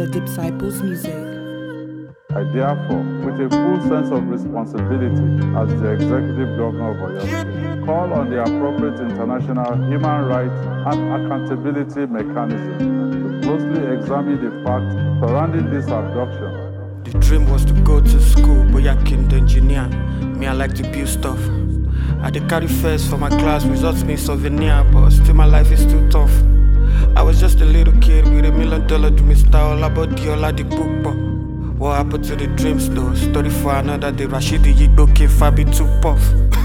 Disciples Music. I therefore, with a full sense of responsibility as the Executive Governor of Oyo State, call on the appropriate international human rights and accountability mechanism to closely examine the facts surrounding this abduction. The dream was to go to school, but I can't engineer. Me, I like to build stuff. I dey carry first for my class, results mean souvenir, but still my life is too tough. I was just a little kid with $1 million dream style about the all the book. What happened to the dreams though? Story for another day. Rashidi Yigbo came Fabi too puff.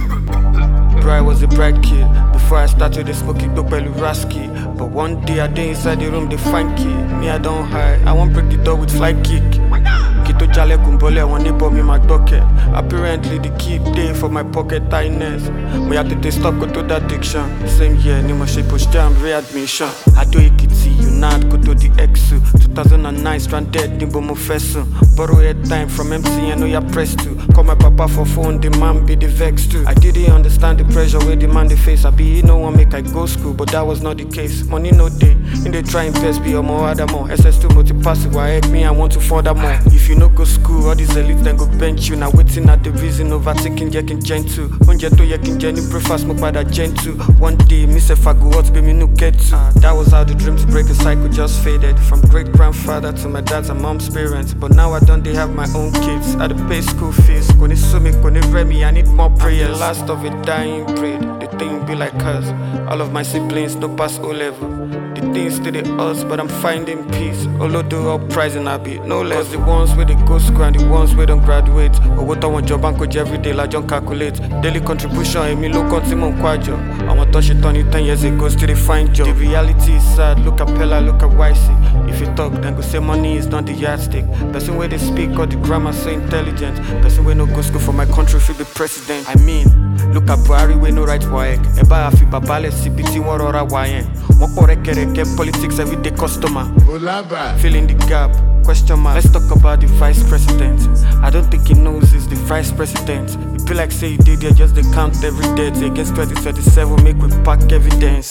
Bro, I was a bright kid before I started the smoking dope Rasky. But one day I dey inside the room, they find key. Me, I don't hide. I won't break the door with fly kick. Kito Jale Kumbole, I want neighbor me my docket. Apparently the key day for my pocket tightness. Me had to stop go to that addiction. Same year, Nimo she push jam readmission. Ado Ikiti, Unad, go to the EXU. 2009, stranded, Nimbo Mofesu. Borrow head time from MC, I know you're pressed to. Call my papa for phone, the man be the vex too. I didn't understand the pressure where the man the face. I be no one make I go school, but that was not the case. Money no day, in they try and best be or more other more. SS2 multi-passive, why heck me, I want to further more. If you no go school, all these elites then go bench you. Now waiting at the reason, overtaking yekin gentle. Onje to yekin jenny breakfast, smoke by that gentle. One day, me say fagu what be me no get to. That was how the dream to break the cycle just faded. From great grandfather to my dad's and mom's parents. But now I don't they have my own kids. I pay school fees. Kone sumi, kone remi, I need more prayers. The last of a dying breed. The thing be like us. All of my siblings no pass O level. The things to the us, but I'm finding peace. Olodo uprising I be no less. The ones where they go school and the ones where don't graduate. Or what I want job and coach every day like John calculate. Daily contribution, Emi low continue kwajo. I want touch it on you 10 years ago, still they find job. The reality is sad, look at Pella, look at YC. If you talk, then go say money is not the yardstick. Person where they speak or the grammar so intelligent. Person where no go school for my country feel be president. I mean, look at Buhari where no right work. Eba afi babale CBT one rora wayen. Get politics everyday customer. Filling the gap, question mark. Let's talk about the vice president. I don't think he knows he's the vice president. It feel like say he did there, just they count every day. Against 2037, make we pack evidence.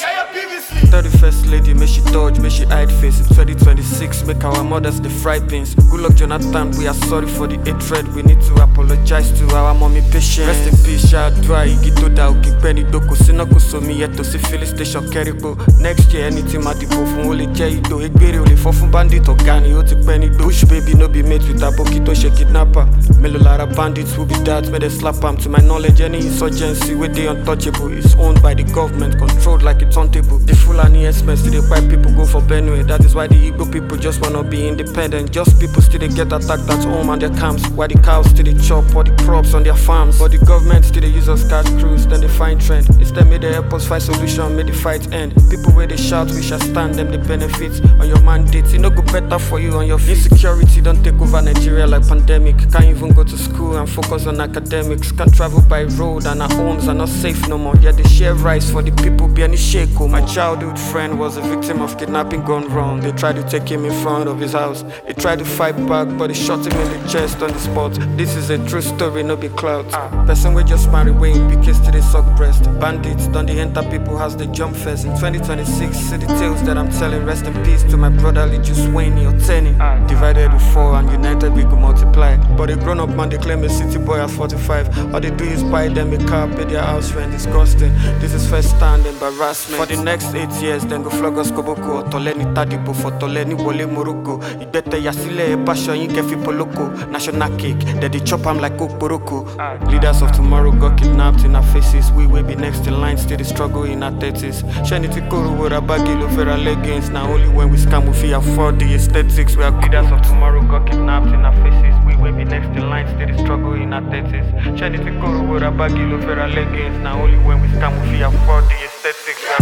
31st lady, may she dodge, may she hide face. In 2026, make our mothers the fry pins. Good luck, Jonathan, we are sorry for the hatred. We need to apologize to our mommy patience. Rest in peace, child, dry, Igito da, Ukipeni doko. Sinoko so mi yeto, si filling station, Keribo. Next year, anything at the boat, from Ole Jaido. Egberi, Ole Fofun Bandit, Ogani, Oti Penny do. Bush baby, no be made with Abokito, she kidnapper. Melolara bandits will be that, may they slap am. To my knowledge, any insurgency, where they untouchable, is owned by the government, controlled like it's on table. The Fulani expense till the white people go for Benue. That is why the Igbo people just wanna be independent. Just people still they get attacked at home and their camps. While the cows still they chop all the crops on their farms. But the government still they use us cash crews, then they find trend. Instead may they help us find solution, may the fight end. People where they shout, we shall stand them the benefits on your mandate. It no go better for you on your feet. Insecurity don't take over Nigeria like pandemic. Can't even go to school and focus on academics. Can't travel by road and our homes are not safe no more. Yeah, they share rice for the people be any shake. My childhood friend was a victim of kidnapping gone wrong. They tried to take him in front of his house. He tried to fight back, but they shot him in the chest on the spot. This is a true story, no be clout. Person we just marry Wayne because till they suck breast. Bandits don't they enter people house, they jump first. In 2026, see the tales that I'm telling. Rest in peace to my brother Lijus Wayne or Tenny. Divided we fall and united we could multiply. But a grown up man they claim a city boy at 45. All they do is buy them a car, pay their house rent. Disgusting. This is first stand embarrassment. For the next 8 years, then go flog us Koboko. Toleni Tadibo for Toleni Wole Moroko. Ibete Yasile Basho Yin Kefi Poloko. National cake, then they chop am like Okporoko. Leaders of tomorrow got kidnapped in our faces. We will be next in line, still the struggle in our 30s. Sheniti Kuru Worabagi Lovera leggings. Now only when we scam we feel afford the aesthetics. We are leaders of tomorrow got kidnapped in our faces. We will be next in line, still the struggle in our 30s. Sheniti Kuru Worabagi Lovera leggings. Now only when we scam we feel afford the aesthetics.